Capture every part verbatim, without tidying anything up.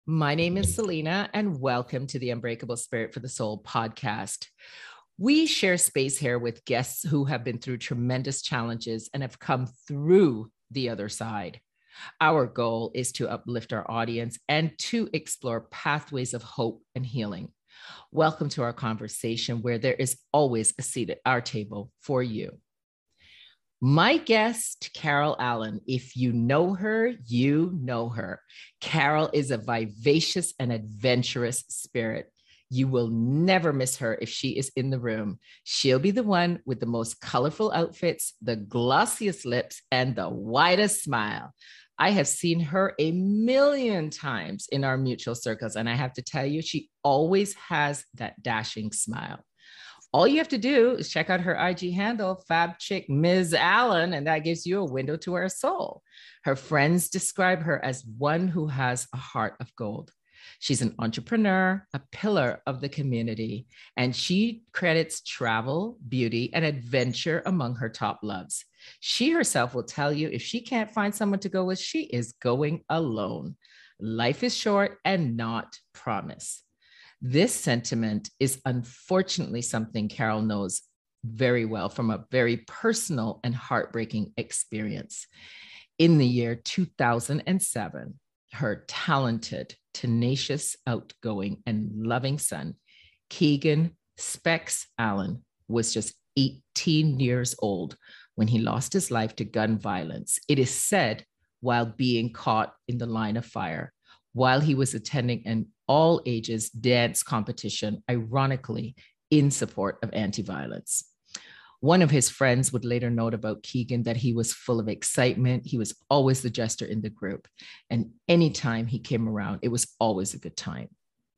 My name is Selena, and welcome to the Unbreakable Spirit for the Soul podcast. We share space here with guests who have been through tremendous challenges and have come through the other side. Our goal is to uplift our audience and to explore pathways of hope and healing. Welcome to our conversation where there is always a seat at our table for you. My guest, Carol Allen. If you know her, you know her. Carol is a vivacious and adventurous spirit. You will never miss her if she is in the room. She'll be the one with the most colorful outfits, the glossiest lips, and the widest smile. I have seen her a million times in our mutual circles, and I have to tell you, she always has that dashing smile. All you have to do is check out her I G handle, Fab Chick Miz Allen, and that gives you a window to her soul. Her friends describe her as one who has a heart of gold. She's an entrepreneur, a pillar of the community, and she credits travel, beauty, and adventure among her top loves. She herself will tell you if she can't find someone to go with, she is going alone. Life is short and not promise. This sentiment is unfortunately something Carol knows very well from a very personal and heartbreaking experience. In the year two thousand seven, her talented, tenacious, outgoing, and loving son, Keegan Specs Allen, was just eighteen years old when he lost his life to gun violence. It is said while being caught in the line of fire, while he was attending an all ages dance competition, ironically, in support of anti-violence. One of his friends would later note about Keegan that he was full of excitement. He was always the jester in the group. And anytime he came around, it was always a good time.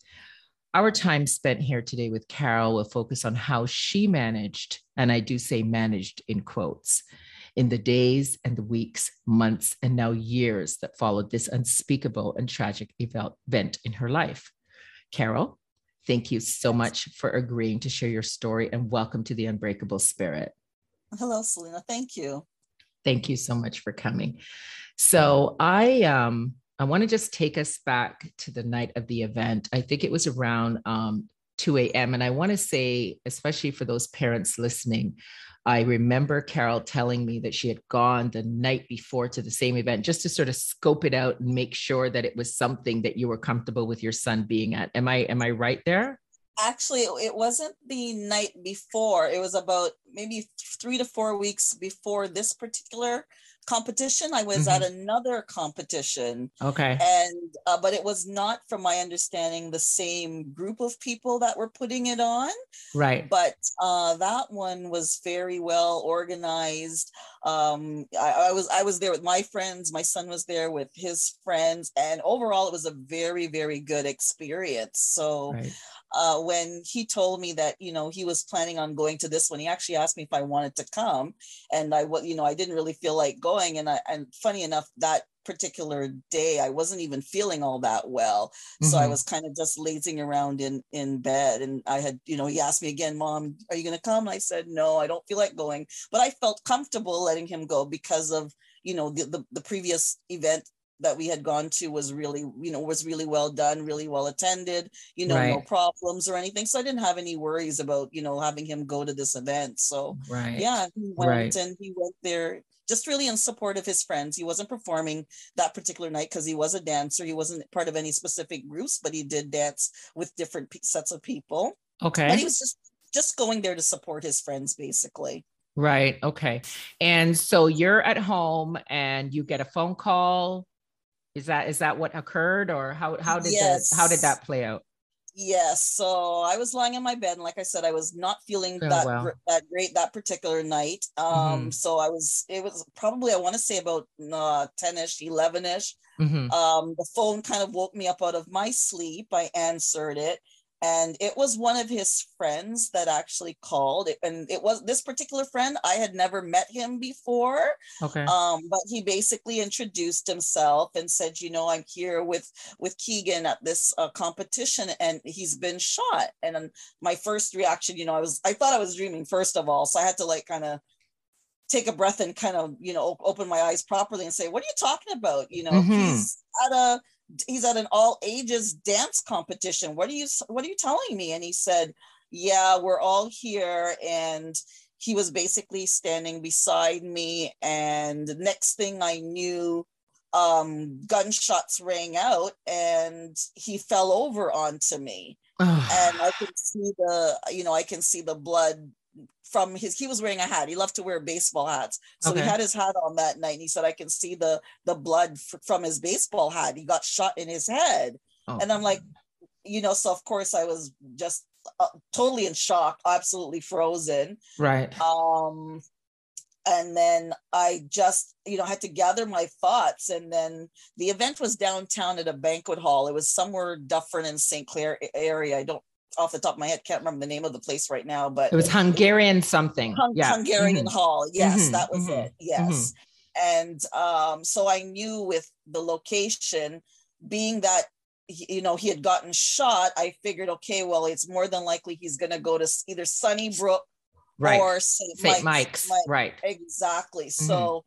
Our time spent here today with Carol will focus on how she managed, and I do say managed in quotes, in the days and the weeks, months, and now years that followed this unspeakable and tragic event in her life. Carol, thank you so much for agreeing to share your story, and welcome to the Unbreakable Spirit. Hello, Selena. Thank you. Thank you so much for coming. So I um I want to just take us back to the night of the event. I think it was around um, two a.m. And I want to say, especially for those parents listening, I remember Carol telling me that she had gone the night before to the same event just to sort of scope it out and make sure that it was something that you were comfortable with your son being at. Am I, am I right there? Actually, it wasn't the night before. It was about maybe three to four weeks before this particular competition. I was mm-hmm. at another competition. Okay. And, uh, but it was not, from my understanding, the same group of people that were putting it on. Right. But uh, that one was very well organized. Um, I, I was, I was there with my friends. My son was there with his friends. And overall, it was a very, very good experience. So right. Uh, when he told me that, you know, he was planning on going to this one, he actually asked me if I wanted to come, and I, you know, I didn't really feel like going. And I, and funny enough, that particular day, I wasn't even feeling all that well. Mm-hmm. So I was kind of just lazing around in, in bed. And I had, you know, he asked me again, Mom, are you going to come? And I said, no, I don't feel like going, but I felt comfortable letting him go because of, you know, the, the, the previous event that we had gone to was really, you know, was really well done, really well attended, you know, right. no problems or anything. So I didn't have any worries about, you know, having him go to this event. So right. yeah, he went right. and he went there just really in support of his friends. He wasn't performing that particular night because he was a dancer. He wasn't part of any specific groups, but he did dance with different p- sets of people. Okay. But he was just, just going there to support his friends, basically. Right. Okay. And so you're at home and you get a phone call. Is that is that what occurred, or how how did yes. that how did that play out? Yes. So I was lying in my bed, and like I said, I was not feeling oh, that wow. gr- that great that particular night. Um, mm-hmm. So I was. It was probably I want to say about uh, ten-ish, eleven-ish. Mm-hmm. Um, the phone kind of woke me up out of my sleep. I answered it. And it was one of his friends that actually called it. And it was this particular friend. I had never met him before. Okay. Um, but he basically introduced himself and said, you know, I'm here with, with Keegan at this uh, competition and he's been shot. And um, my first reaction, you know, I was, I thought I was dreaming first of all. So I had to like kind of take a breath and kind of, you know, open my eyes properly and say, what are you talking about? You know, mm-hmm. he's at a he's at an all ages dance competition. What are you, what are you telling me? And he said, yeah, we're all here. And he was basically standing beside me. And the next thing I knew, um, gunshots rang out and he fell over onto me. And I can see the, you know, I can see the blood from his, he was wearing a hat. He loved to wear baseball hats. So okay. He had his hat on that night. And he said, I can see the, the blood f- from his baseball hat. He got shot in his head. Oh. And I'm like, you know, so of course I was just uh, totally in shock, absolutely frozen. Right. Um, and then I just, you know, had to gather my thoughts. And then the event was downtown at a banquet hall. It was somewhere Dufferin and Saint Clair area. I don't, off the top of my head, can't remember the name of the place right now, but it was Hungarian it was something. Hung- yeah. Hungarian mm-hmm. Hall. Yes, mm-hmm. that was mm-hmm. it. Yes. Mm-hmm. And um, so I knew with the location being that, you know, he had gotten shot, I figured, okay, well, it's more than likely he's going to go to either Sunnybrook right. or Saint Saint Mike's. Mike's. Right. Exactly. Mm-hmm. So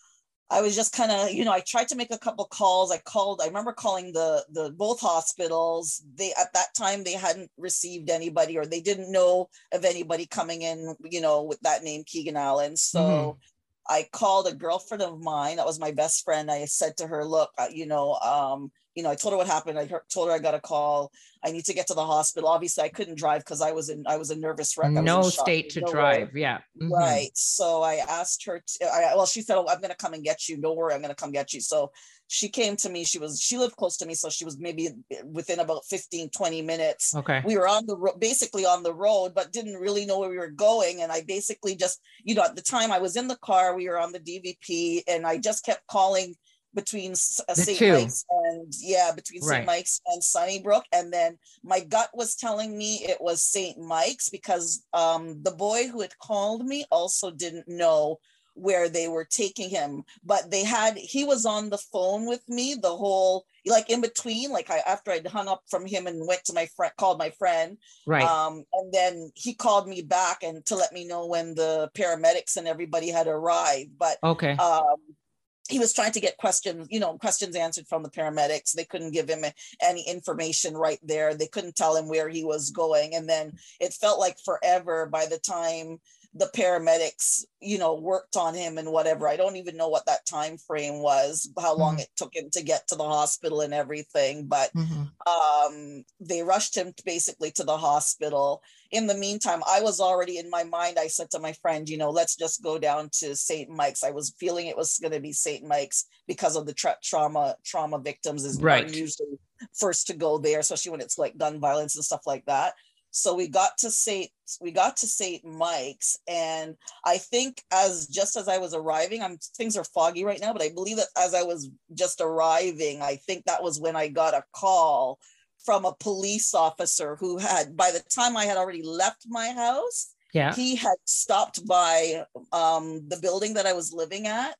I was just kind of, you know, I tried to make a couple calls. I called, I remember calling the, the both hospitals. They, at that time, they hadn't received anybody, or they didn't know of anybody coming in, you know, with that name, Keegan Allen. So mm-hmm. I called a girlfriend of mine. That was my best friend. I said to her, look, you know, um, you know, I told her what happened. I heard, told her I got a call. I need to get to the hospital. Obviously, I couldn't drive because I was in, I was a nervous wreck. I was no in shock. state to no drive. way. Yeah. Mm-hmm. Right. So I asked her, to, I, well, she said, oh, I'm going to come and get you. Don't worry, I'm going to come get you. So she came to me. She was, she lived close to me. So she was maybe within about fifteen, twenty minutes. Okay. We were on the road, basically on the road, but didn't really know where we were going. And I basically just, you know, at the time I was in the car, we were on the D V P, and I just kept calling between uh, Saint Mike's and yeah, between Saint Right. Mike's and Sunnybrook. And then my gut was telling me it was Saint Mike's because um, the boy who had called me also didn't know where they were taking him, but they had, he was on the phone with me the whole, like in between, like I, after I'd hung up from him and went to my friend, called my friend. Right. Um, and then he called me back and to let me know when the paramedics and everybody had arrived. But okay. Um, he was trying to get questions, you know, questions answered from the paramedics. They couldn't give him any information right there. They couldn't tell him where he was going. And then it felt like forever by the time the paramedics, you know, worked on him and whatever. I don't even know what that time frame was, how long mm-hmm. it took him to get to the hospital and everything. But mm-hmm. um, they rushed him basically to the hospital. In the meantime, I was already in my mind. I said to my friend, you know, let's just go down to Saint Mike's. I was feeling it was going to be Saint Mike's because of the tra- trauma, trauma victims is right. usually first to go there, especially when it's like gun violence and stuff like that. So we got to Saint we got to Saint Mike's, and I think as just as I was arriving, I'm things are foggy right now, but I believe that as I was just arriving, I think that was when I got a call from a police officer who had, by the time I had already left my house, yeah, he had stopped by um, the building that I was living at.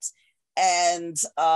And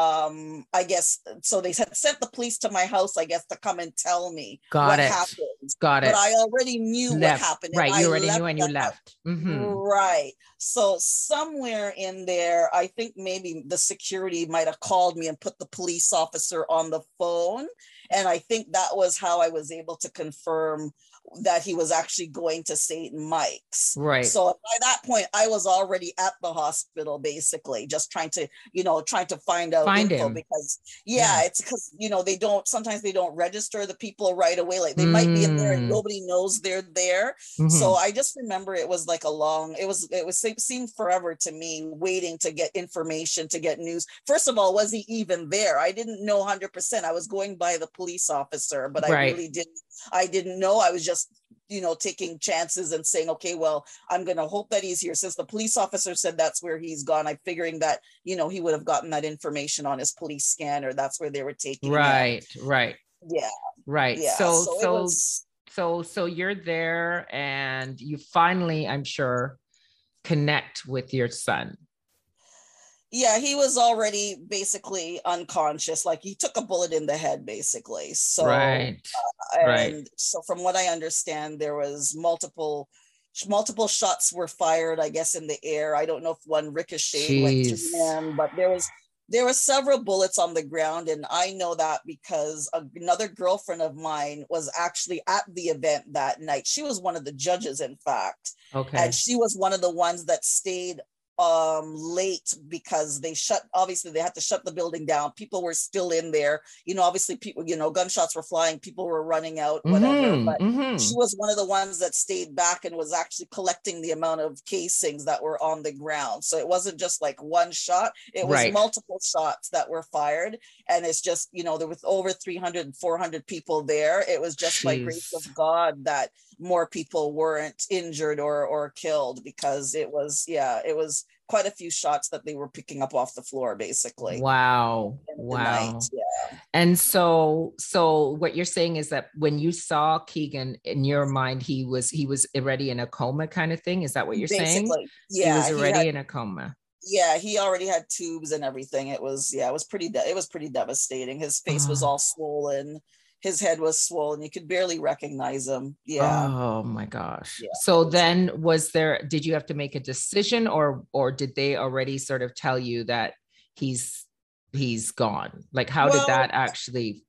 um, I guess, so they had sent the police to my house, I guess, to come and tell me Got what it. happened. Got it. But I already knew left. what happened. Right, you already knew and you that. left. Mm-hmm. Right. So somewhere in there, I think maybe the security might have called me and put the police officer on the phone. And I think that was how I was able to confirm that he was actually going to Saint Mike's. Right. So by that point, I was already at the hospital, basically, just trying to, you know, trying to find out find info him. because, yeah, yeah. it's because, you know, they don't, sometimes they don't register the people right away. Like they mm. might be in there and nobody knows they're there. Mm-hmm. So I just remember it was like a long, it was, it was, it seemed forever to me waiting to get information, to get news. First of all, was he even there? I didn't know one hundred percent. I was going by the police officer, but I right. really didn't, I didn't know. I was just, you know, taking chances and saying, okay, well, I'm going to hope that he's here. Since the police officer said that's where he's gone, I'm figuring that, you know, he would have gotten that information on his police scanner. That's where they were taking right, him. right. Yeah. Right. Yeah. So, so, so, was... so, so you're there and you finally, I'm sure, connect with your son. Yeah, he was already basically unconscious. Like he took a bullet in the head, basically. So, right. Uh, and right. so from what I understand, there was multiple, multiple shots were fired, I guess, in the air. I don't know if one ricocheted, Jeez. went through him, but there was, There were several bullets on the ground, and I know that because another girlfriend of mine was actually at the event that night. She was one of the judges, in fact. Okay. And she was one of the ones that stayed um late because they shut obviously they had to shut the building down. People were still in there, you know, obviously people, you know, gunshots were flying, people were running out, whatever. Mm-hmm, but mm-hmm. She was one of the ones that stayed back and was actually collecting the amount of casings that were on the ground. So it wasn't just like one shot, it was Right. multiple shots that were fired. And it's just, you know, there was over three hundred, four hundred people there. It was just Jeez. by grace of God that more people weren't injured or or killed, because it was, yeah, it was quite a few shots that they were picking up off the floor, basically. Wow. Wow. Yeah. And so, so what you're saying is that when you saw Keegan, in your mind, he was, he was already in a coma kind of thing. Is that what you're basically, saying? Yeah. He was already he had, in a coma. Yeah. He already had tubes and everything. It was, yeah, it was pretty, de- it was pretty devastating. His face oh. was all swollen. His head was swollen. You could barely recognize him. Yeah. Oh my gosh. Yeah, so was, then was there, did you have to make a decision, or, or did they already sort of tell you that he's, he's gone? Like, how well, did that actually?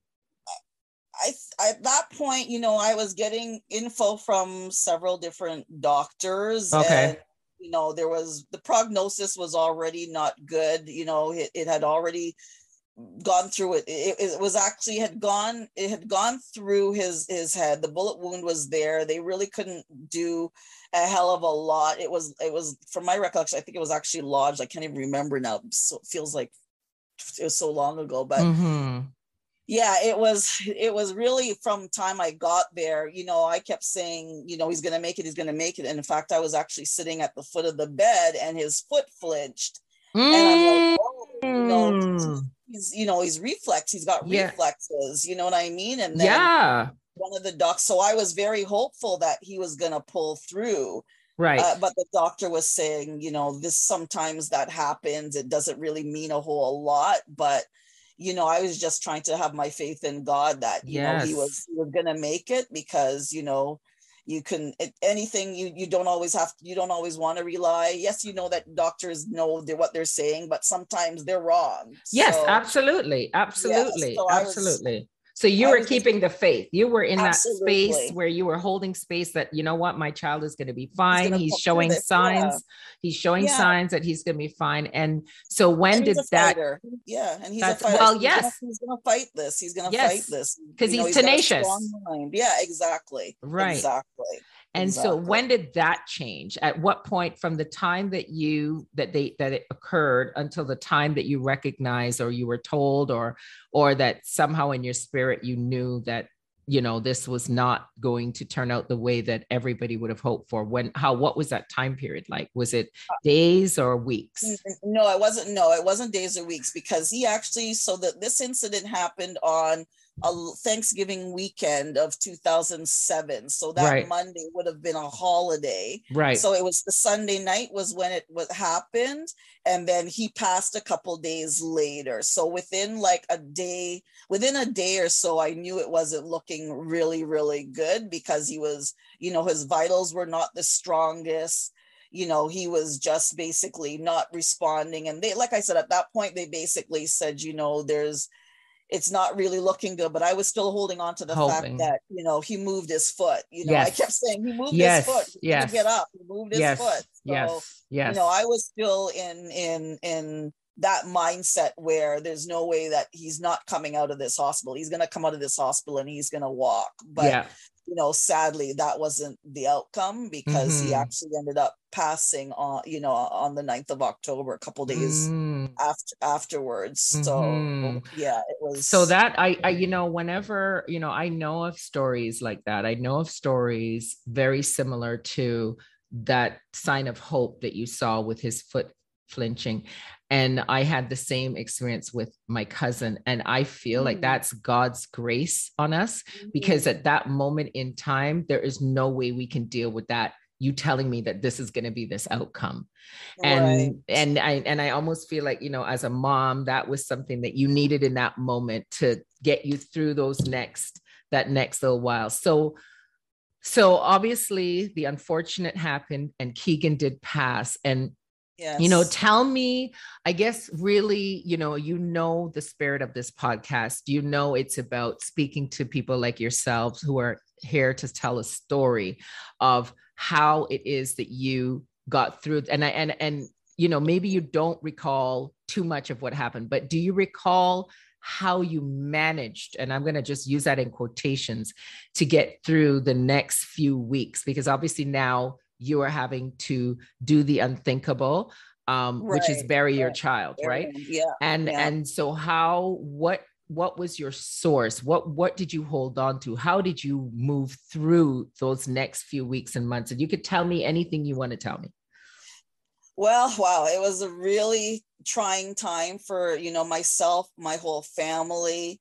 I, at that point, you know, I was getting info from several different doctors. Okay. And, you know, there was, the prognosis was already not good. You know, it, it had already gone through it. it. It was actually had gone, it had gone through his, his head. The bullet wound was there. They really couldn't do a hell of a lot. It was, it was, from my recollection, I think it was actually lodged. I can't even remember now. So it feels like it was so long ago, but mm-hmm. yeah, it was, it was really from time I got there, you know, I kept saying, you know, he's going to make it, he's going to make it. And in fact, I was actually sitting at the foot of the bed and his foot flinched. Mm. And I'm like, oh, you know, he's, you know, he's reflex, he's got yeah. reflexes, you know what I mean? And then yeah. one of the docs, so I was very hopeful that he was going to pull through. Right. Uh, but the doctor was saying, you know, this, sometimes that happens. It doesn't really mean a whole lot, but you know, I was just trying to have my faith in God that, you yes. know, he was, he was going to make it, because, you know, you can, it, anything you, you don't always have to, you don't always want to rely. Yes. You know that doctors know they're, what they're saying, but sometimes they're wrong. Yes, so, absolutely. Absolutely. Yeah, so absolutely. Was, so you were keeping just, the faith. You were in absolutely. that space where you were holding space that, you know what, my child is going to be fine. He's, he's showing this. signs. Yeah. He's showing yeah. signs that he's going to be fine. And so when and did that? Fighter. Yeah. And he's a fighter. Well, he's yes. Gonna, he's going to fight this. He's going to yes. fight this. Because he's, know, he's tenacious. Yeah, exactly. Right. Exactly. And exactly. so when did that change? At what point from the time that you, that they, that it occurred until the time that you recognized, or you were told, or, or that somehow in your spirit, you knew that, you know, this was not going to turn out the way that everybody would have hoped for? When, how, what was that time period like? Was it days or weeks? No, it wasn't. No, it wasn't days or weeks, because he actually, so that this incident happened on a Thanksgiving weekend of two thousand seven. So that right. Monday would have been a holiday. Right. So it was the Sunday night was when it what happened. And then he passed a couple days later. So within like a day, within a day or so, I knew it wasn't looking really, really good, because he was, you know, his vitals were not the strongest. You know, he was just basically not responding. And they, like I said, at that point, they basically said, you know, there's, it's not really looking good, but I was still holding on to the Hoping. fact that, you know, he moved his foot, you know, yes. I kept saying he moved yes. his foot, he yes. didn't get up, he moved his yes. foot. So, yes. Yes. you know, I was still in, in, in that mindset where there's no way that he's not coming out of this hospital. He's going to come out of this hospital and he's going to walk. But, yeah. you know, sadly, that wasn't the outcome, because mm-hmm. he actually ended up passing on, you know, on the ninth of October, a couple days mm. after afterwards. So mm-hmm. yeah, it was. So that I, I, you know, whenever, you know, I know of stories like that. I know of stories very similar to that sign of hope that you saw with his foot flinching. And I had the same experience with my cousin. And I feel mm. like that's God's grace on us, because at that moment in time, there is no way we can deal with that. You telling me that this is going to be this outcome. And, right. and I, and I almost feel like, you know, as a mom, that was something that you needed in that moment to get you through those next, that next little while. So, so obviously the unfortunate happened and Keegan did pass. And You know, Yes. tell me, I guess, really, you know, you know, the spirit of this podcast, you know, it's about speaking to people like yourselves who are here to tell a story of how it is that you got through. And I, and, and, you know, maybe you don't recall too much of what happened, but do you recall how you managed, and I'm going to just use that in quotations, to get through the next few weeks? Because obviously now you are having to do the unthinkable, um, which is Right. bury your Right. child, Very, right? yeah. And Yeah. and so how what what was your source? What what did you hold on to? How did you move through those next few weeks and months? And you could tell me anything you want to tell me. Well, wow, it was a really trying time for, you know, myself, my whole family.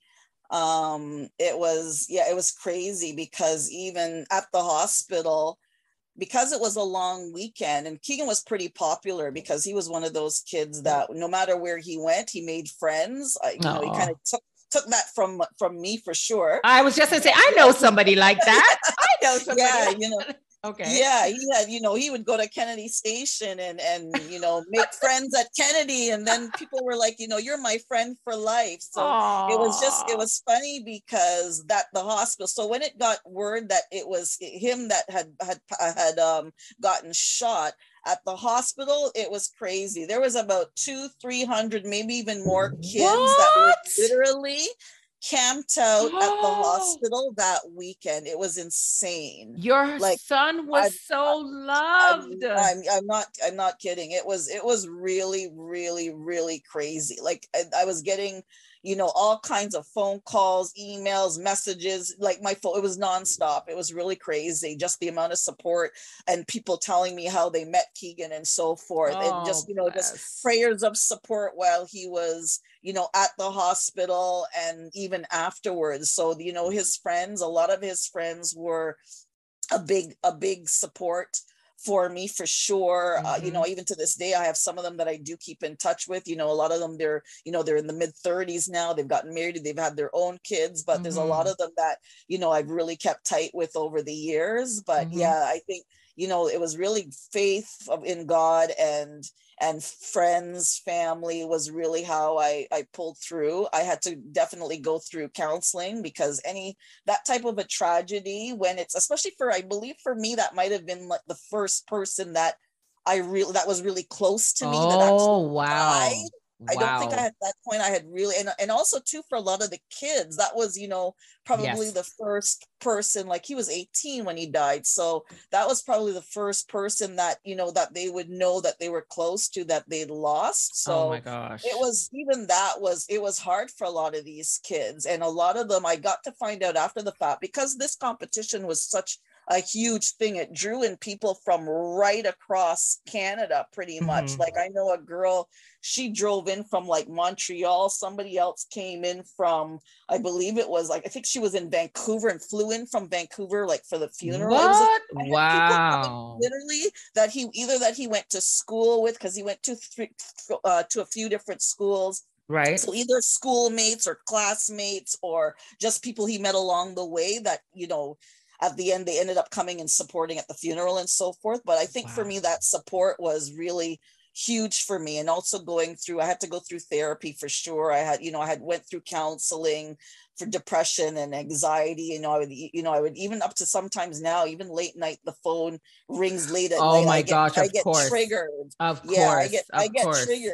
Um, it was, yeah, it was crazy because even at the hospital, because it was a long weekend, and Keegan was pretty popular because he was one of those kids that no matter where he went, he made friends. I, you know, he kind of Oh, took took that from from me for sure. I was just gonna say, I know somebody like that. I know somebody Yeah, like you know, that. Okay. yeah, he had, you know, he would go to Kennedy Station and and you know make friends at Kennedy, and then people were like, you know, you're my friend for life. So it was just, it Oh, was funny because that the hospital. So when it got word that it was him that had had had um gotten shot at the hospital, it was crazy. There was about two, three hundred, maybe even more kids that were what? literally camped out at the Oh, hospital that weekend. It was insane. your Like son I, was so loved. I'm, I'm, I'm not, I'm not kidding. It was, it was really, really, really crazy. Like I, I was getting, you know, all kinds of phone calls, emails, messages, like my phone, it was nonstop. It was really crazy. Just the amount of support and people telling me how they met Keegan and so forth. And just, Oh, you know, just bless. prayers of support while he was, you know, at the hospital and even afterwards. So, you know, his friends, a lot of his friends were a big a big support for me for sure. Uh, you know, Mm-hmm. even to this day, I have some of them that I do keep in touch with. You know, a lot of them, they're, you know, they're in the mid thirties now, they've gotten married, they've had their own kids, but there's a lot Mm-hmm. of them that, you know, I've really kept tight with over the years. But Mm-hmm. yeah, I think, you know, it was really faith in God and and friends, family was really how I, I pulled through. I had to definitely go through counseling because any, that type of a tragedy, when it's, especially for, I believe for me, that might have been like the first person that I really, that was really close to me that actually Oh, died. wow. I don't think I Wow. at that point I had really, and, and also too for a lot of the kids, that was, you know, probably Yes. the first person, like he was eighteen when he died. So that was probably the first person that, you know, that they would know that they were close to, that they'd lost. Oh my So it gosh. was, even that was, it was hard for a lot of these kids. And a lot of them I got to find out after the fact, because this competition was such a huge thing. It drew in people from right across Canada pretty much. Mm-hmm. Like I know a girl, she drove in from like Montreal. Somebody else came in from, I believe it was like, I think she was in Vancouver and flew in from Vancouver like for the funeral. It was a, What? I had people coming Wow. literally that he, either that he went to school with, because he went to three, uh, to a few different schools. Right. So either schoolmates or classmates or just people he met along the way that, you know, at the end they ended up coming and supporting at the funeral and so forth. But I think for Wow. me that support was really huge for me. And also going through, I had to go through therapy for sure. I had, you know, I had went through counseling for depression and anxiety. You know, I would, you know, I would, even up to sometimes now, even late night, the phone rings late at Oh night. I my get, gosh, I of get course. triggered. Of Yeah, I get, course. I Of get course. triggered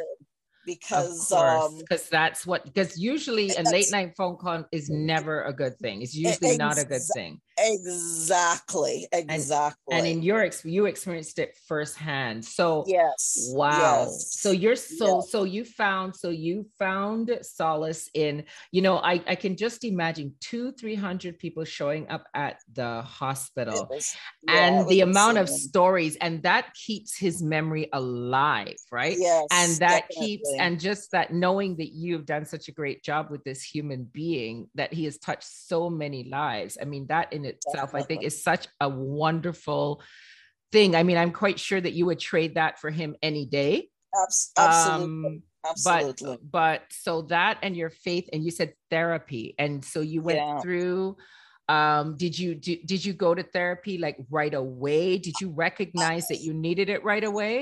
Of because course. um Because that's what, because usually a late that's night phone call is never a good thing. It's usually not a good ex- thing. exactly, and and in exactly. your ex you experienced it firsthand, so Yes, wow, so yes, you're so yeah. so you found so you found solace in, you know, i i can just imagine two three hundred people showing up at the It hospital, was, yeah, it and was the amount of insane. stories, and that keeps his memory alive, right? And Yes, that keeps, definitely, and just that knowing that you've done such a great job with this human being, that he has touched so many lives, I mean, that in itself I think definitely. is such a wonderful thing. I mean, I'm quite sure that you would trade that for him any day. Abs- absolutely, um but absolutely. but so that, and your faith, and you said therapy, and so you went Yeah. through, um did you do, did you go to therapy like right away? Did you recognize that you needed it right away?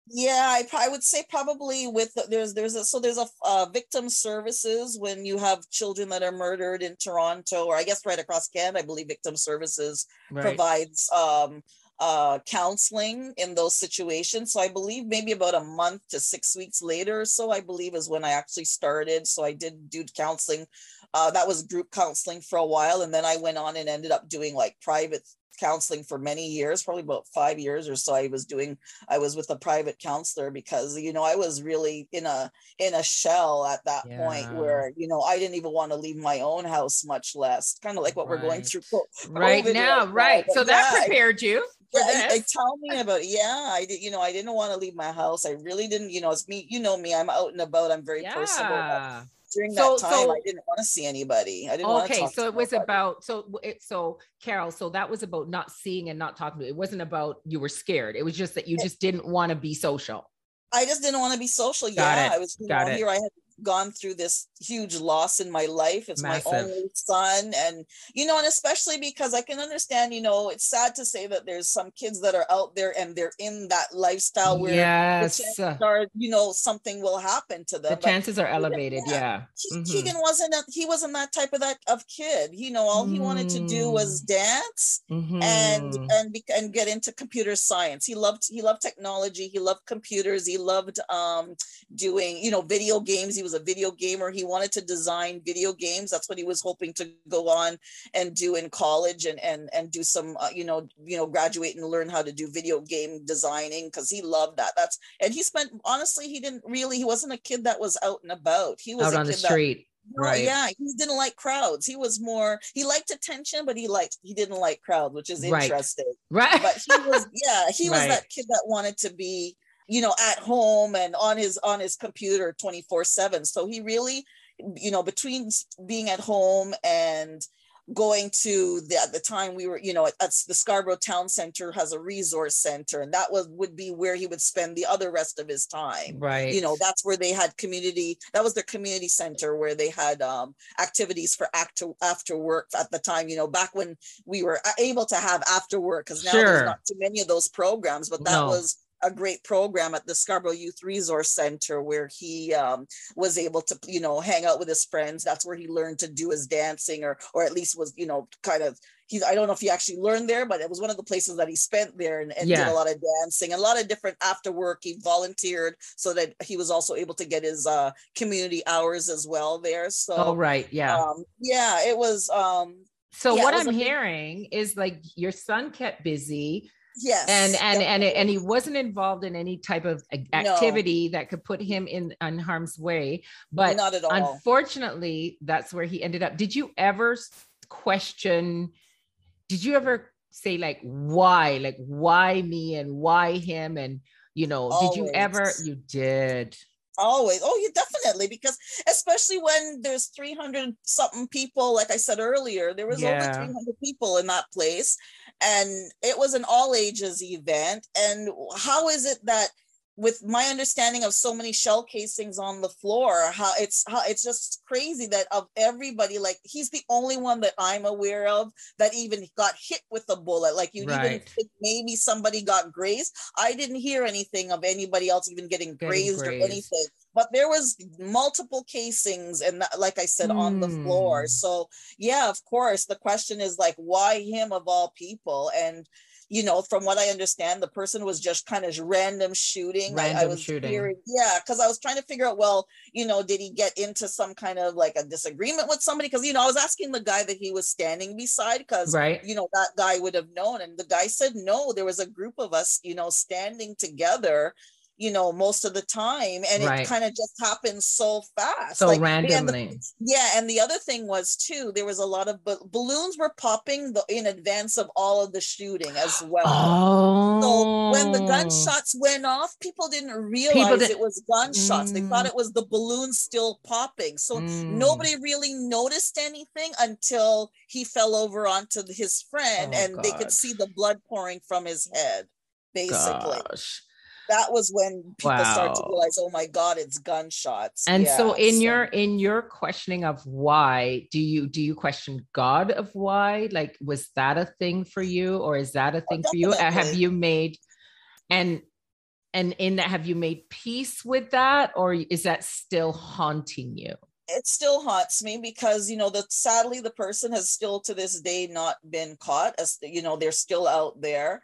Yeah, I, I would say probably with there's there's a so there's a uh, victim services when you have children that are murdered in Toronto, or I guess right across Canada. I believe victim services Right. provides um uh counseling in those situations. So I believe maybe about a month to six weeks later or so, I believe, is when I actually started. So I did do counseling. Uh, that was group counseling for a while, and then I went on and ended up doing like private counseling for many years, probably about five years or so. I was doing I was with a private counselor because, you know, I was really in a in a shell at that point Yeah. where, you know, I didn't even want to leave my own house, much less kind of like what we're going Right. through Right COVID now, right now. right. But So that yeah, I, prepared you yeah, for I, I this. tell me about it. Yeah, I did, you know, I didn't want to leave my house. I really didn't, you know, it's me, you know me, I'm out and about, I'm very personable. But Yeah. during that So time, I so didn't want to see anybody. I didn't want to okay, talk to so it was nobody. about so it so Carol, so that was about not seeing and not talking to. It wasn't about you were scared. It was just that you just didn't want to be social. I just didn't want to be social. Got Yeah, it. I was, you Got know, it. here I had gone through this huge loss in my life. It's my Massive. only son. And, you know, and especially because I can understand, you know, it's sad to say that there's some kids that are out there and they're in that lifestyle where the Yes. chances are, you know, something will happen to The them. But chances are Keegan, elevated. yeah, Yeah. Ke- Mm-hmm. Keegan wasn't, a, he wasn't that type of that of kid. You know, all he wanted to do was Mm. dance and Mm-hmm. and be, and get into computer science. He loved he loved technology. He loved computers. He loved um doing, you know, video games. He was a video gamer. He wanted to design video games. That's what he was hoping to go on and do in college, and and and do some uh, you know you know graduate and learn how to do video game designing, because he loved that. That's and he spent, honestly, he didn't really, he wasn't a kid that was out and about. He was Out a on the kid that, street. no, Right. yeah, he didn't like crowds. He was more, he liked attention, but he liked, he didn't like crowds, which is Right. interesting. Right. But he was, yeah, he was Right. that kid that wanted to be, you know, at home and on his on his computer twenty-four seven. So he really, you know, between being at home and going to the, at the time we were, you know, at, at the Scarborough Town Center has a resource center, and that was would be where he would spend the other rest of his time. You Right. know, that's where they had community, that was their community center where they had um activities for after after work at the time, you know, back when we were able to have after work, because now there's not Sure. too many of those programs. But that No. was a great program at the Scarborough Youth Resource Center where he um, was able to, you know, hang out with his friends. That's where he learned to do his dancing, or or at least was, you know, kind of, he, I don't know if he actually learned there, but it was one of the places that he spent there, and, and did a Yeah. lot of dancing, a lot of different after work. He volunteered so that he was also able to get his uh, community hours as well there. Oh, So right. Yeah. um, yeah, it was, um, So yeah, what it was I'm a big, hearing is like your son kept busy and yes, and and and he definitely. wasn't involved in any type of No, activity that could put him in, in harm's way. But not at all. unfortunately, that's where he ended up. Did you ever question, did you ever say like why, like why me and why him? And you know, did you ever, Always. you did. Always. Oh, you definitely, because especially when there's three hundred something people, like I said earlier, there was over Yeah. three hundred people in that place, and it was an all ages event. And how is it that, with my understanding of so many shell casings on the floor, how it's how it's just crazy that of everybody, like he's the only one that I'm aware of that even got hit with a bullet. Like you'd even Right. think maybe somebody got grazed. I didn't hear anything of anybody else even getting Getting grazed or anything. grazed. But there was multiple casings, and like I said, on the floor. Hmm. So yeah, of course, the question is like, why him of all people? And you know, from what I understand, the person was just kind of random shooting. I, I Random was shooting. hearing, yeah, because I was trying to figure out, well, you know, did he get into some kind of like a disagreement with somebody? Because, you know, I was asking the guy that he was standing beside, because, Right. you know, that guy would have known. And the guy said, no, there was a group of us, you know, standing together, you know, most of the time, and it Right. kind of just happened so fast. So Like, and the, randomly. yeah, and the other thing was too, there was a lot of ba- balloons were popping the, in advance of all of the shooting as well. So when the Oh, gunshots went off, people didn't people realize that it was gunshots. They thought mm, it was the balloon still popping. So mm. nobody really noticed anything until he fell over onto his friend, Oh and they could God. see the blood pouring from his head, basically. Gosh. That was when people started to Wow. realize, oh my God, it's gunshots. And so Yeah. in So your in your questioning of why, do you do you question God of why? Like was that a thing for you, or is that a oh, thing for you? Uh, Have definitely. you made, and And in that, have you made peace with that, or is that still haunting you? It still haunts me because, you know, that sadly the person has still to this day not been caught, as you know, they're still out there.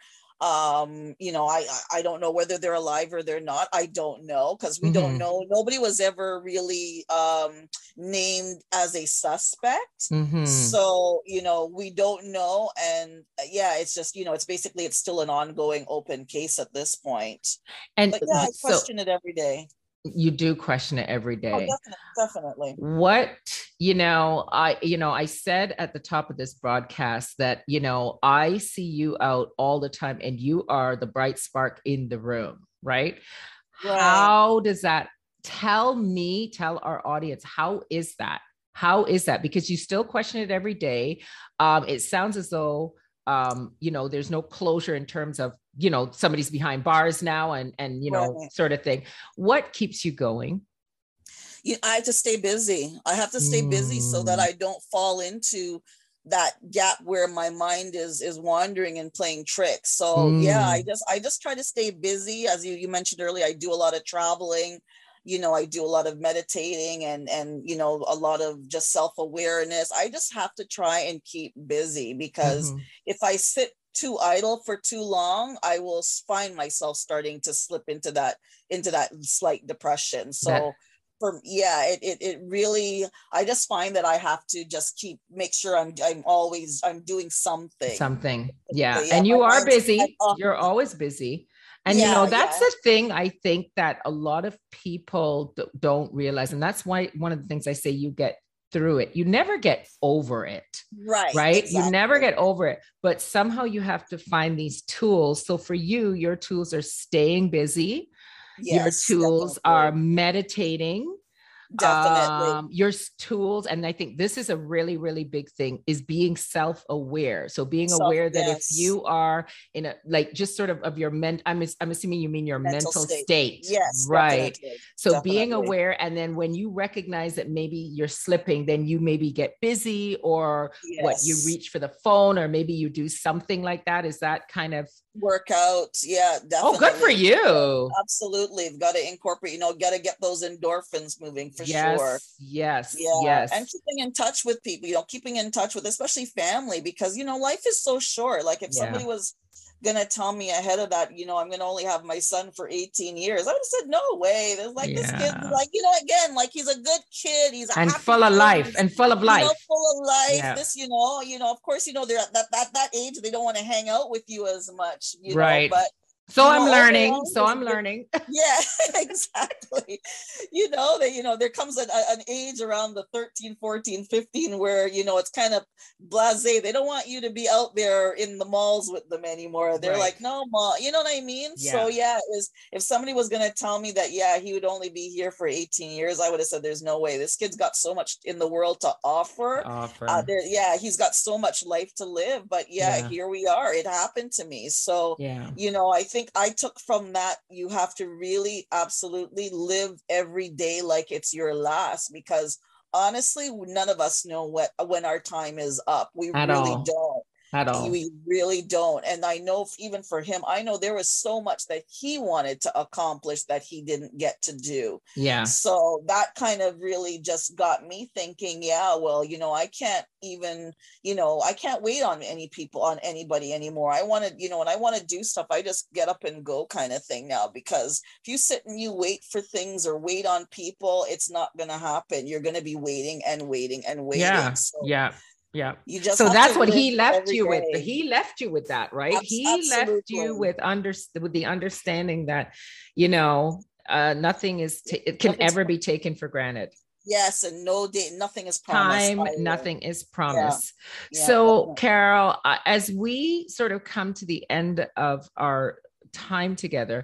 Um, you know, I I don't know whether they're alive or they're not. I don't know, because we mm-hmm. don't know. Nobody was ever really um named as a suspect. Mm-hmm. So, you know, we don't know. And yeah, it's just, you know, it's basically it's still an ongoing open case at this point. And but yeah, I question so- it every day. You do question it every day. Oh, definitely, definitely. What, you know, I, you know, I said at the top of this broadcast that, you know, I see you out all the time and you are the bright spark in the room, right? Right. How does that, tell me, tell our audience, how is that? How is that? Because you still question it every day. Um, it sounds as though, um, you know, there's no closure in terms of, you know, somebody's behind bars now and, and, you know, right. sort of thing. What keeps you going? You, I have to stay busy. I have to stay mm. busy so that I don't fall into that gap where my mind is, is wandering and playing tricks. So mm. yeah, I just, I just try to stay busy. As you, you mentioned earlier, I do a lot of traveling. You know, I do a lot of meditating and, and, you know, a lot of just self-awareness. I just have to try and keep busy because mm-hmm. if I sit too idle for too long, I will find myself starting to slip into that, into that slight depression. So that- for, yeah, it, it, it really, I just find that I have to just keep, make sure I'm, I'm always, I'm doing something. Something. Yeah. yeah and you are busy. You're always busy. And, yeah, you know, that's yeah. the thing I think that a lot of people don't realize. And that's why one of the things I say, you get through it. You never get over it. Right. Right. Exactly. You never get over it. But somehow you have to find these tools. So for you, your tools are staying busy. Yes, your tools definitely. Are meditating. Definitely. Um, your tools, and I think this is a really, really big thing, is being self-aware. So being Self, aware that yes. if you are in a, like, just sort of of your ment, I'm, I'm assuming you mean your mental, mental state. state. Yes. Right. Definitely. So definitely. Being aware, and then when you recognize that maybe you're slipping, then you maybe get busy or yes. what, you reach for the phone, or maybe you do something like that. Is that kind of workout? Yeah, definitely. Oh, good for you. Absolutely. You've got to incorporate, you know, got to get those endorphins moving for yes, sure. Yes. Yeah. Yes. And keeping in touch with people, you know, keeping in touch with especially family, because, you know, life is so short. Like if yeah. somebody was going to tell me ahead of that, you know, I'm going to only have my son for eighteen years, I would have said, no way. There's like yeah. this kid, like, you know, again, like he's a good kid. He's a and full of life and full of life. You know, full of life. Yeah. This, you know, you know, of course, you know, they're at that, that, that age, they don't want to hang out with you as much, you right. know, but So I'm know, learning. So I'm learning. Yeah, exactly. You know, that, you know, there comes an, an age around the thirteen, fourteen, fifteen where, you know, it's kind of blasé. They don't want you to be out there in the malls with them anymore. They're right. like, no, ma, you know what I mean? Yeah. So yeah, it was, if somebody was going to tell me that, yeah, he would only be here for eighteen years, I would have said, there's no way. This kid's got so much in the world to offer. offer. Uh, there, yeah, he's got so much life to live. But yeah, yeah, here we are. It happened to me. So, yeah. you know, I think I took from that, you have to really absolutely live every day like it's your last, because honestly, none of us know what when our time is up. We At really all. don't. At all. We really don't. And I know even for him, I know there was so much that he wanted to accomplish that he didn't get to do. Yeah. So that kind of really just got me thinking, yeah, well, you know, I can't even, you know, I can't wait on any people, on anybody anymore. I want to, you know, when I want to do stuff, I just get up and go kind of thing now, because if you sit and you wait for things or wait on people, it's not going to happen. You're going to be waiting and waiting and waiting. Yeah. So, yeah. Yeah. You just so that's what he left you day. with. He left you with that, right? Abs- he absolutely. left you with under with the understanding that, you know, uh, nothing is ta- it can Nothing's ever be taken for granted. Yes, and no day, nothing is promised. Time, either. Nothing is promised. Yeah. Yeah, so, definitely. Carol, uh, as we sort of come to the end of our time together,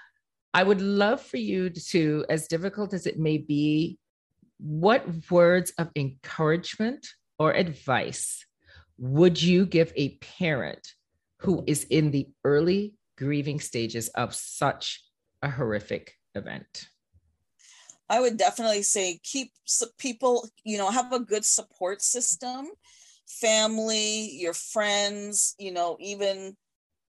I would love for you to, as difficult as it may be, what words of encouragement or advice would you give a parent who is in the early grieving stages of such a horrific event? I would definitely say keep people, you know, have a good support system, family, your friends, you know, even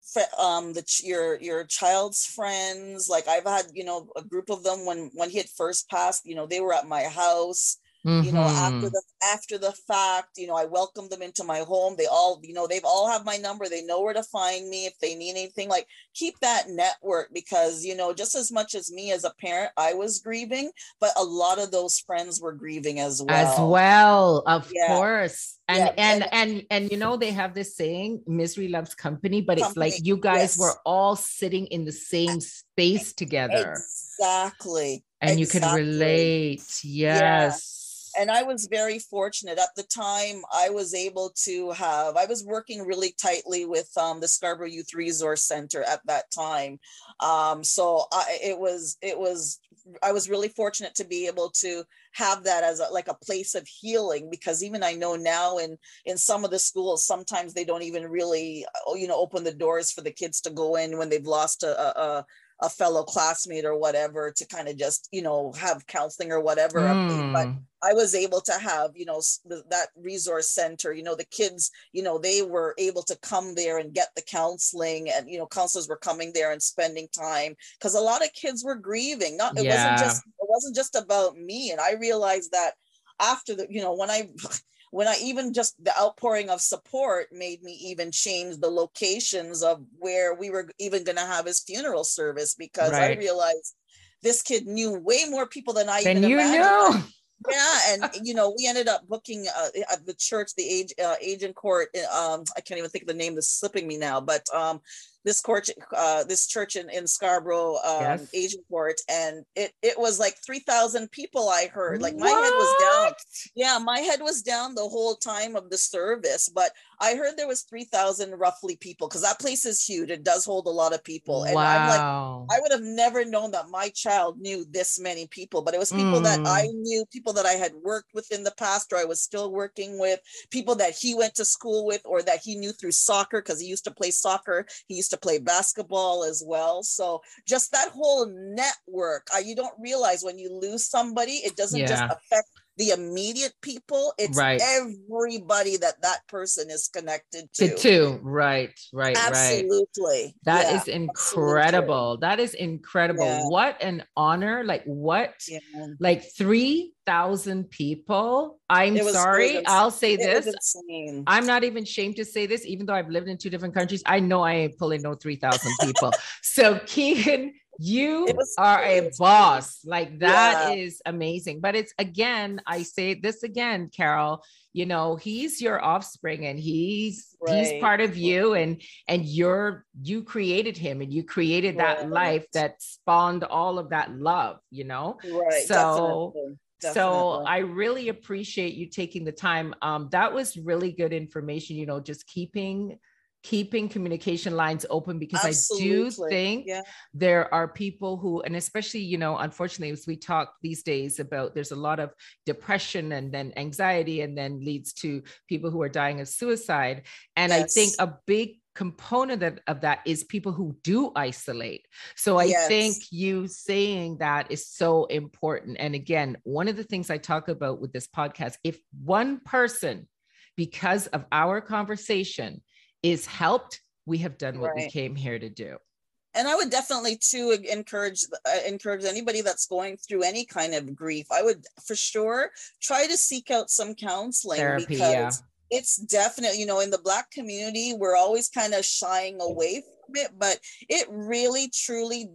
um the your your child's friends. Like I've had, you know, a group of them when when he had first passed, you know, they were at my house. You know, after Mm-hmm. the after the fact, you know, I welcomed them into my home. They all, you know, they've all have my number. They know where to find me if they need anything. Like keep that network, because, you know, just as much as me as a parent, I was grieving, but a lot of those friends were grieving as As well. well, of Yeah, course. And yeah, and and and and you know, they have this saying, misery loves company, but it's like company. you guys Yes, were all sitting in the same space together exactly, and you could exactly. relate. Yeah. Yes. And I was very fortunate at the time. I was able to have, I was working really tightly with um, the Scarborough Youth Resource Center at that time. Um, so I, it was, it was, I was really fortunate to be able to have that as a, like a place of healing, because even I know now in, in some of the schools, sometimes they don't even really, you know, open the doors for the kids to go in when they've lost a, a, a fellow classmate or whatever, to kind of just, you know, have counseling or whatever. But Mm, I was able to have, you know, that resource center, you know, the kids, you know, they were able to come there and get the counseling, and, you know, counselors were coming there and spending time, because a lot of kids were grieving. Not, it wasn't yeah. just, it wasn't just about me. And I realized that after the, you know, when I, when I even just the outpouring of support made me even change the locations of where we were even going to have his funeral service, because I Right. realized this kid knew way more people than I Then even you imagined. know. Yeah, and you know, we ended up booking uh, at the church, the age uh, agent court. Um, I can't even think of the name that's slipping me now, but um, this court, uh, this church in, in Scarborough, um, Yes. agent court, and it it was like three thousand people. I heard, like my head was down. What? Yeah, my head was down the whole time of the service, but I heard there was three thousand roughly people, because that place is huge. It does hold a lot of people, and I'm like, Wow. I would have never known that my child knew this many people, but it was people that I Mm, knew, people that I had worked with in the past, or I was still working with, people that he went to school with, or that he knew through soccer, because he used to play soccer. He used to play basketball as well. So just that whole network, uh, you don't realize when you lose somebody, it doesn't just yeah. affect the immediate people, it's Right. everybody that that person is connected To to. two. Right. Right. Right. Absolutely. That Yeah, is absolutely. incredible. That is incredible. Yeah. What an honor. Like what? Yeah. Like three thousand people. I'm It was it was sorry. ins- I'll say it was this. insane. I'm not even ashamed to say this, even though I've lived in two different countries. I know I ain't pulling no three thousand people. So, Keegan, It you was are it a was crazy. boss. Like, that Yeah, is amazing. But it's again, I say this again, Carol, you know, he's your offspring and he's he's right. part of you, and and you're you created him and you created that life Right. that spawned all of that love, you know. Right. So Definitely. so Definitely. I really appreciate you taking the time. Um, that was really good information, you know, just keeping keeping communication lines open, because I do Absolutely. think Yeah. there are people who, and especially, you know, unfortunately, as we talk these days about, there's a lot of depression and then anxiety, and then leads to people who are dying of suicide. And I think Yes. a big component of, of that is people who do isolate. So I think Yes. you saying that is so important. And again, one of the things I talk about with this podcast, if one person, because of our conversation, is helped, we have done what we Right. came here to do. And I would definitely too encourage uh, encourage anybody that's going through any kind of grief. I would for sure try to seek out some counseling, Therapy, yeah. because it's definitely, you know, in the Black community, we're always kind of shying away from it, but it really truly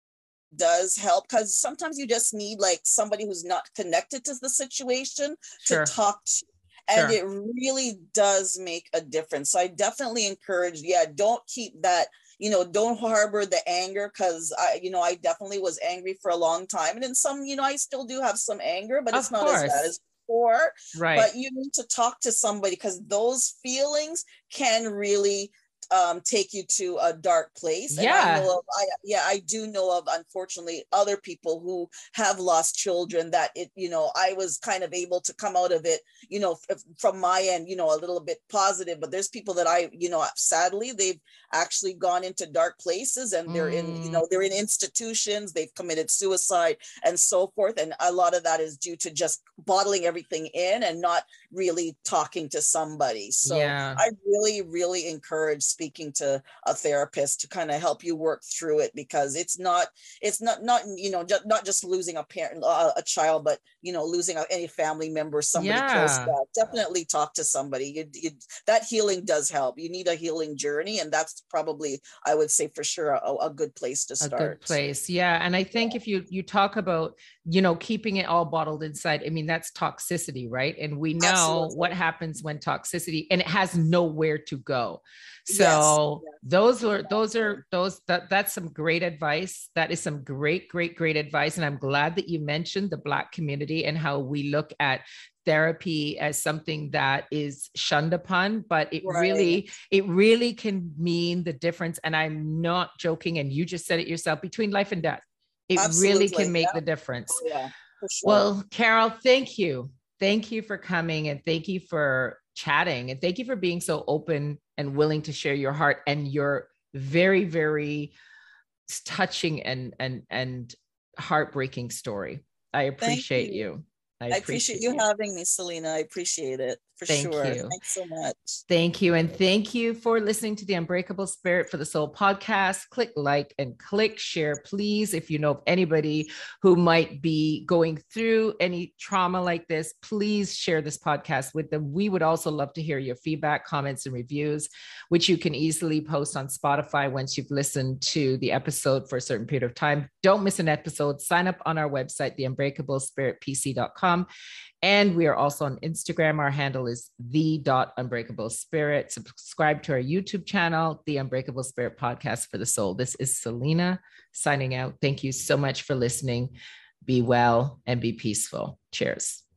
does help, because sometimes you just need like somebody who's not connected to the situation to Sure, talk to, and sure. it really does make a difference. So I definitely encourage, yeah, don't keep that, you know, don't harbor the anger, because I, you know, I definitely was angry for a long time, and in some, you know, I still do have some anger, but it's Of not as bad course. as before. Right. But you need to talk to somebody, because those feelings can really um, take you to a dark place. And I Yeah. know of, I, yeah, I do know of, unfortunately, other people who have lost children that it, you know, I was kind of able to come out of it, you know, f- from my end, you know, a little bit positive, but there's people that I, you know, sadly, they've actually gone into dark places, and they're in, you Mm, know, they're in institutions, they've committed suicide and so forth. And a lot of that is due to just bottling everything in and not really talking to somebody. So yeah. I really, really encourage speaking to a therapist to kind of help you work through it, because it's not, it's not, not, you know, just, not just losing a parent, uh, a child, but, you know, losing any family member, somebody Yeah. close by. Definitely talk to somebody. You, you, that healing does help. You need a healing journey. And that's probably, I would say for sure, a, a good place to start. A good place. Yeah. And I think if you, you talk about, you know, keeping it all bottled inside, I mean, that's toxicity, right? And we know Absolutely. What happens when toxicity, and it has nowhere to go. So yes. those are, those are, those, that, that's some great advice. That is some great, great, great advice. And I'm glad that you mentioned the Black community and how we look at therapy as something that is shunned upon, but it right. really, it really can mean the difference. And I'm not joking. And you just said it yourself, between life and death. It Absolutely. Really can make yeah. the difference. Oh, yeah, for sure. Well, Carol, thank you. Thank you for coming, and thank you for chatting, and thank you for being so open and willing to share your heart and your very, very touching and, and, and heartbreaking story. I appreciate you. you. I appreciate, I appreciate you, you having me, Selena. I appreciate it for Thank sure. You. Thanks so much. Thank you. And thank you for listening to the Unbreakable Spirit for the Soul podcast. Click like and click share, please. If you know of anybody who might be going through any trauma like this, please share this podcast with them. We would also love to hear your feedback, comments, and reviews, which you can easily post on Spotify once you've listened to the episode for a certain period of time. Don't miss an episode. Sign up on our website, the unbreakable spirit p c dot com. And we are also on Instagram. Our handle is the dot unbreakable spirit. Subscribe to our YouTube channel, The Unbreakable Spirit Podcast for the Soul. This is Selena signing out. Thank you so much for listening. Be well and be peaceful. Cheers.